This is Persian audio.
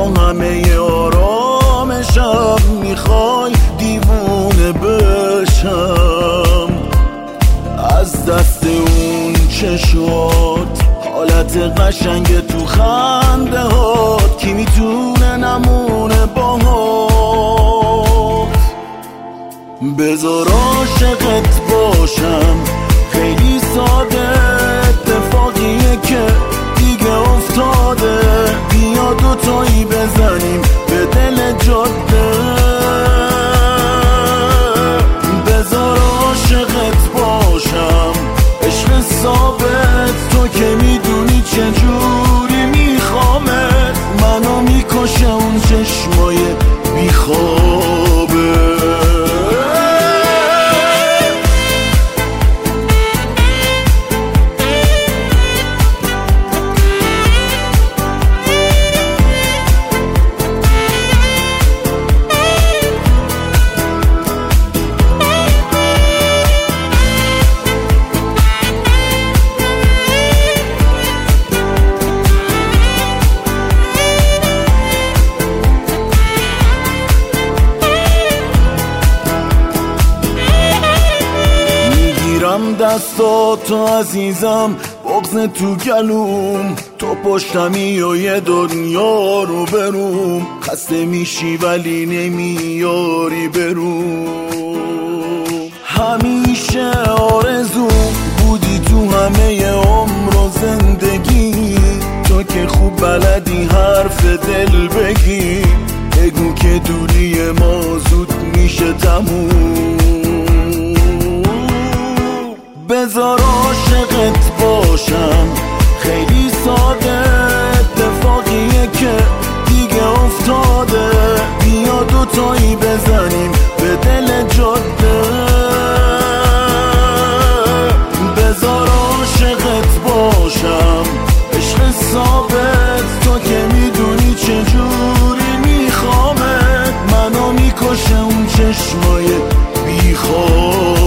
با همه آرامشم میخوای دیوونه بشم از دست اون چشات، حالت قشنگ تو خنده هات، کی میتونه نمونه باهات. بذار عاشقت باشم، خیلی ساده، اتفاقیه که دیگه افتاده. بیا دوتایی بزنیم به دل جاده. بذار عاشقت باشم، عشق ثابت، تو که میدونی چجوری میخوامت. منو میکشه اون چشمای بیخوابه. دستاتو عزیزم، بغض تو گلوم، تو پشتمی و یه دنیا رو بروم. خسته میشی ولی نمیاری بروم. همیشه آرزو بودی تو همه عمر و زندگی، تو که خوب بلدی حرف دل بگی. بگو که دوری ما زود میشه تموم. بذار عاشقت باشم، خیلی ساده، اتفاقیه که دیگه افتاده. بیا دوتایی بزنیم به دل جاده. بذار عاشقت باشم، عشق ثابت، تو که میدونی چجوری میخوامت. منو میکشه اون چشمای بیخواب.